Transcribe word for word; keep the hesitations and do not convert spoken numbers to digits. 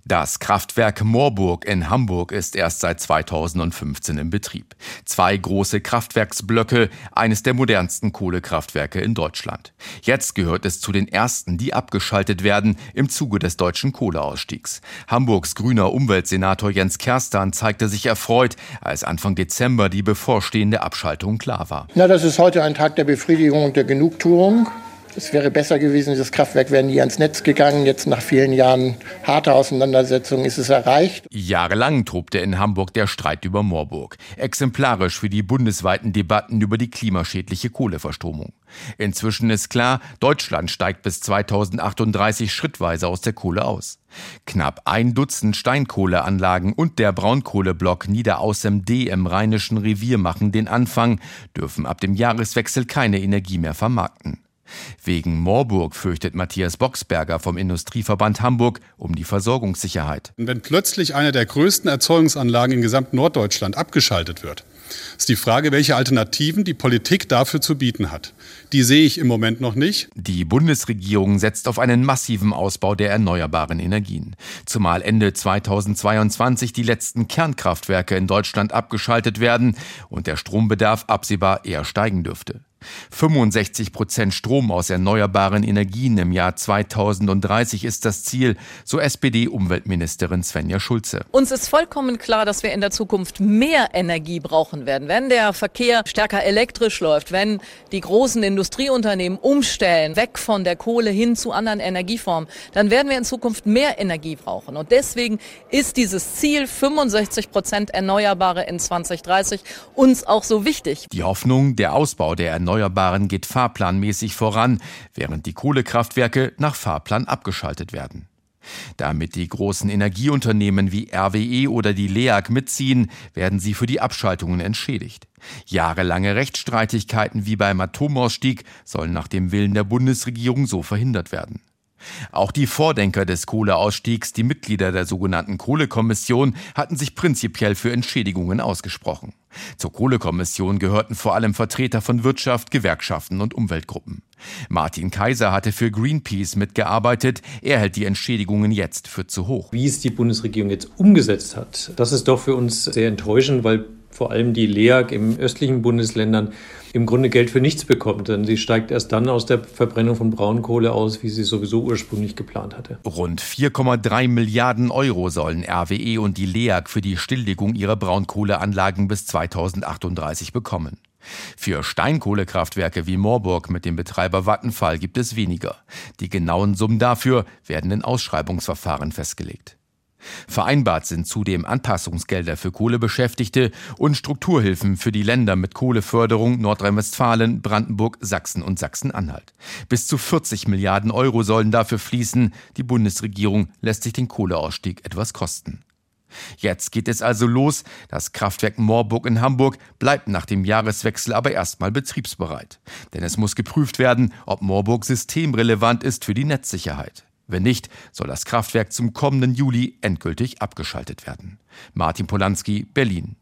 Das Kraftwerk Moorburg in Hamburg ist erst seit zweitausendfünfzehn in Betrieb. Zwei große Kraftwerksblöcke, eines der modernsten Kohlekraftwerke in Deutschland. Jetzt gehört es zu den ersten, die abgeschaltet werden im Zuge des deutschen Kohleausstiegs. Hamburgs grüner Umweltsenator Jens Kerstan zeigte sich erfreut, als Anfang Dezember die bevorstehende Abschaltung klar war. Na, das ist heute ein Tag der Befriedigung und der Genugtuung. Es wäre besser gewesen, das Kraftwerk wäre nie ans Netz gegangen. Jetzt nach vielen Jahren harter Auseinandersetzung ist es erreicht. Jahrelang tobte in Hamburg der Streit über Moorburg. Exemplarisch für die bundesweiten Debatten über die klimaschädliche Kohleverstromung. Inzwischen ist klar, Deutschland steigt bis zweitausendachtunddreißig schrittweise aus der Kohle aus. Knapp ein Dutzend Steinkohleanlagen und der Braunkohleblock Niederaußem-D im Rheinischen Revier machen den Anfang, dürfen ab dem Jahreswechsel keine Energie mehr vermarkten. Wegen Moorburg fürchtet Matthias Boxberger vom Industrieverband Hamburg um die Versorgungssicherheit. Wenn plötzlich eine der größten Erzeugungsanlagen in gesamt Norddeutschland abgeschaltet wird, ist die Frage, welche Alternativen die Politik dafür zu bieten hat. Die sehe ich im Moment noch nicht. Die Bundesregierung setzt auf einen massiven Ausbau der erneuerbaren Energien. Zumal Ende zweitausendzweiundzwanzig die letzten Kernkraftwerke in Deutschland abgeschaltet werden und der Strombedarf absehbar eher steigen dürfte. fünfundsechzig Prozent Strom aus erneuerbaren Energien im Jahr zweitausenddreißig ist das Ziel, so S P D-Umweltministerin Svenja Schulze. Uns ist vollkommen klar, dass wir in der Zukunft mehr Energie brauchen werden. Wenn der Verkehr stärker elektrisch läuft, wenn die großen Industrieunternehmen umstellen, weg von der Kohle hin zu anderen Energieformen, dann werden wir in Zukunft mehr Energie brauchen. Und deswegen ist dieses Ziel fünfundsechzig Prozent Erneuerbare in zweitausenddreißig uns auch so wichtig. Die Hoffnung, der Ausbau der Erneuerbaren geht fahrplanmäßig voran, während die Kohlekraftwerke nach Fahrplan abgeschaltet werden. Damit die großen Energieunternehmen wie R W E oder die L E A G mitziehen, werden sie für die Abschaltungen entschädigt. Jahrelange Rechtsstreitigkeiten wie beim Atomausstieg sollen nach dem Willen der Bundesregierung so verhindert werden. Auch die Vordenker des Kohleausstiegs, die Mitglieder der sogenannten Kohlekommission, hatten sich prinzipiell für Entschädigungen ausgesprochen. Zur Kohlekommission gehörten vor allem Vertreter von Wirtschaft, Gewerkschaften und Umweltgruppen. Martin Kaiser hatte für Greenpeace mitgearbeitet. Er hält die Entschädigungen jetzt für zu hoch. Wie es die Bundesregierung jetzt umgesetzt hat, das ist doch für uns sehr enttäuschend, weil vor allem die L E A G in östlichen Bundesländern im Grunde Geld für nichts bekommt. Denn sie steigt erst dann aus der Verbrennung von Braunkohle aus, wie sie sowieso ursprünglich geplant hatte. Rund vier Komma drei Milliarden Euro sollen R W E und die L E A G für die Stilllegung ihrer Braunkohleanlagen bis zweitausendachtunddreißig bekommen. Für Steinkohlekraftwerke wie Moorburg mit dem Betreiber Vattenfall gibt es weniger. Die genauen Summen dafür werden in Ausschreibungsverfahren festgelegt. Vereinbart sind zudem Anpassungsgelder für Kohlebeschäftigte und Strukturhilfen für die Länder mit Kohleförderung Nordrhein-Westfalen, Brandenburg, Sachsen und Sachsen-Anhalt. Bis zu vierzig Milliarden Euro sollen dafür fließen. Die Bundesregierung lässt sich den Kohleausstieg etwas kosten. Jetzt geht es also los. Das Kraftwerk Moorburg in Hamburg bleibt nach dem Jahreswechsel aber erstmal betriebsbereit. Denn es muss geprüft werden, ob Moorburg systemrelevant ist für die Netzsicherheit. Wenn nicht, soll das Kraftwerk zum kommenden Juli endgültig abgeschaltet werden. Martin Polanski, Berlin.